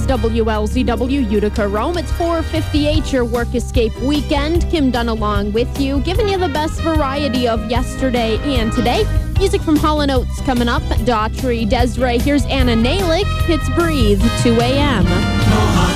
WLZW Utica Rome. It's 4:58, your Work Escape weekend. Kim Dunn along with you, giving you the best variety of yesterday and today. Music from Hall & Oates coming up. Daughtry, Desiree. Here's Anna Nalick. It's Breathe, 2 a.m.